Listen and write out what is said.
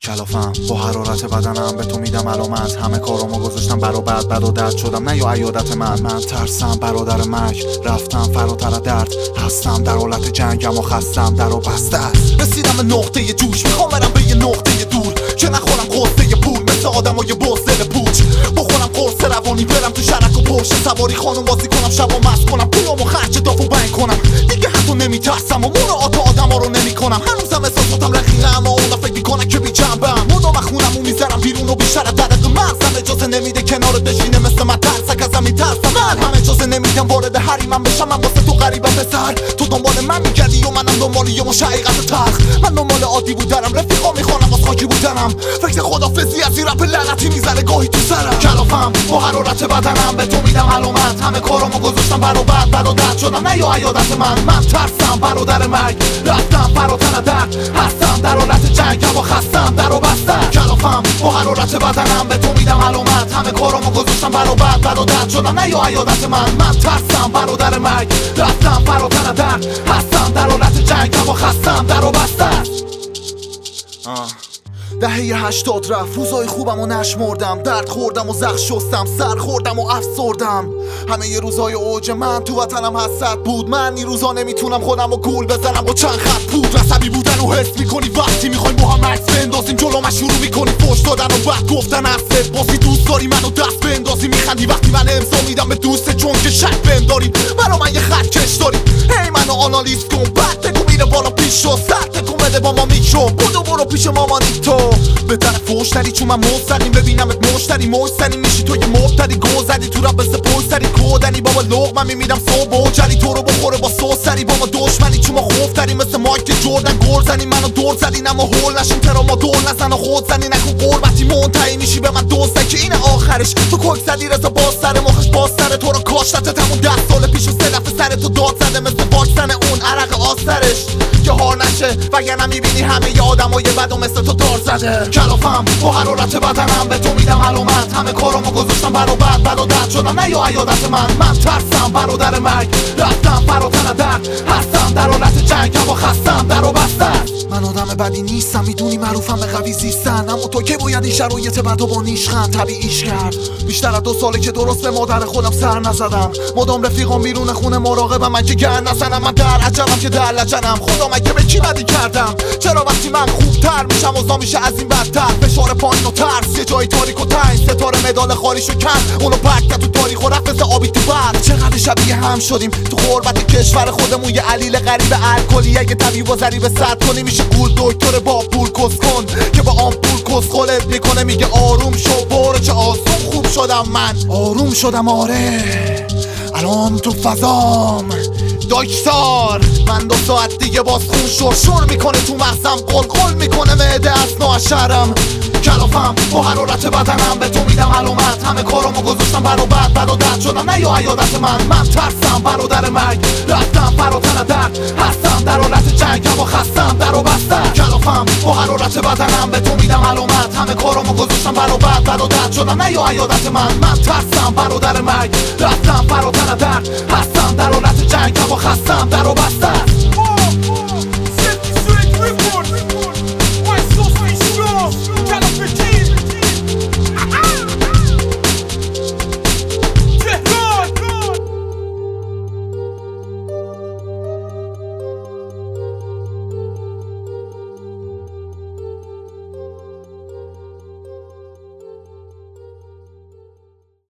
کلافم با حرارت بدنم به تو میدم علامت. همه کارامو گذاشتم برا بد و درد شدم نه یا عیادت من ترسم برادر مرگ رفتم فراتر درد هستم در حالت جنگم و خستم در و بسته است. رسیدم به نقطه جوش میخوام برم به یه نقطه دور که نخورم قصه پول مثل آدمای بزدل پوچ بخورم قرص روانی برم تو شرک و پشت سواری خانم بازی کنم شب و مست کنم پولامو خرج دافو بنگ کنم دیگه حتی نمیترسم و مراعات آدما رو نمیکنم. هنوزم احساساتم رقیقه اما اونا فکر میکنن که بی‌جنبم مدام خونمو میذارم بیرون و بیشتر از درد مغزم اجازه نمیده کنار بشینه مثل من ترسک ازم میترسم. من هم اجازه نمیدم وارد حریمم بشم. من واسه تو غریبم پسر تو دنبال من میگردی و منم دنبال یه مش حقیقت تلخ. من دنبال عادی بودنم رفیقا میخوانم واسه خاکی بودنم فکر خدافظی از این رپ لعنتی میزنه گاهی تو سرم. کلافم با حرارت بدنم به تو میدم علامت. همه کارامو گذاشتم برا بد و درد شدم نه یا عیادت من ترسم برادر مرگ رفتم فراتر درد هستم در حالت جنگم و خستم در و بسته. کلافم با حرارت بدنم به تو میدم علامت. همه کارامو گذاشتم برا بد و درد شدم نه یا عیادت من ترسم برادر مرگ رفتم فراتر درد هستم در حالت جنگم و خستم در و بسته. دهه 80 رفت روزای خوبم و نشمردم درد خوردم و زخم شستم سر خوردم و افسردم. همه ی روزای اوج من تو وطنم حسرت بود. من این روزا نمیتونم خودم و گول بزنم با چند خط بود. عصبی بودن و حس میکنی وقتی میخوایم با هم عکس بندازیم جلوم شروع میکنی فوش دادن و بعد گفتن حرفت باسی دوست داری منو دست بندازی میخندی وقتی من امضا میدم به دوست چون که شک بهم داری برا من یه خط کش داری هی منو آنالیز کن بعد تکو میره بالا پیش و سر تکو بده با ما میکشو بودو برو پیش مامانی تو به طرف فوشتری چون من مستریم ببینمت مشتری مستریم میشی تو یه مبتدی گذری تو رب بسته پوستری کودنی بابا لغمم میمیدم صبح و جری تو رو بخوره با سوسری با ما دشمنی چون ما خوفتری مثل مایک جردن گرزنی منو دور زدین اما هول نشین ترا ما دور نزن و خود زنی نکن قربتی منتهی میشی به من دوسته که این آخرش تو کوک زدی رضا باز سر مخش باز سر تو رو کاشتت همون 10 سال پیش و 3 دفعه سر تو داد زده مثل واکسن اون عرق آسترش که هار نشه وگرنه میبینی همه ی آدمای بد و مثل تو دار زده. کلافم با حرارت بدنم به تو میدم علامت. همه کارامو گذاشتم برا بد و درد شدم نه یا عیادت من ترسم برادر مرگ رفتم فراتر درد هستم در حالت جنگم و خستم در و بسته. من آدم بدی نیستم میدونی معروفم به قوی زیستن اما تو که باید این شرایط بدو با نیشخند طبیعیش کرد. بیشتر از 2 ساله که درست به مادر خودم سر نزدم مدام رفیقام بیرون خونه مراقبم من که گر نزنم. من در عجبم که در لجنم خدا مگه به کی بدی کردم چرا وقتی من خوبتر میشم اوضاع میشه از این بدتر فشار پایین و ترس یه جای تاریک و تنگ ستاره مدال خالیشو کن اونو پرت کرد تو تاریخ و رفت مثل آبی تو برد. چقدر شبیه هم شدیم تو غربت کشور خودمون یه علیل غریب الکلی اگه طبیب و ضریب سرد کنی میشه گول دکتر با پول کس کن که با آمپول کس خلت میکنه میگه آروم شو برو چه آسون خوب شدم من آروم شدم آره الان تو فضام داکسار من 2 ساعت دیگه باز خون شور میکنه تو مغزم قلقل میکنه معده از نوشرم. کلافم با حرارت بدنم به تو میدم علامت. همه کارامو گذاشتم برا بد و درد شدم نه یا عیادت من ترسم برادر مرگ رفتم فراتر درد هستم در حالت جنگم و خستم در و بسته. کلافم با حرارت بدنم به تو میدم علامت. همه کارامو گذاشتم برا بد و درد شدم نه یا عیادت من ترسم برادر مرگ رفتم فراتر درد هستم در حالت جنگم و خستم در و بسته.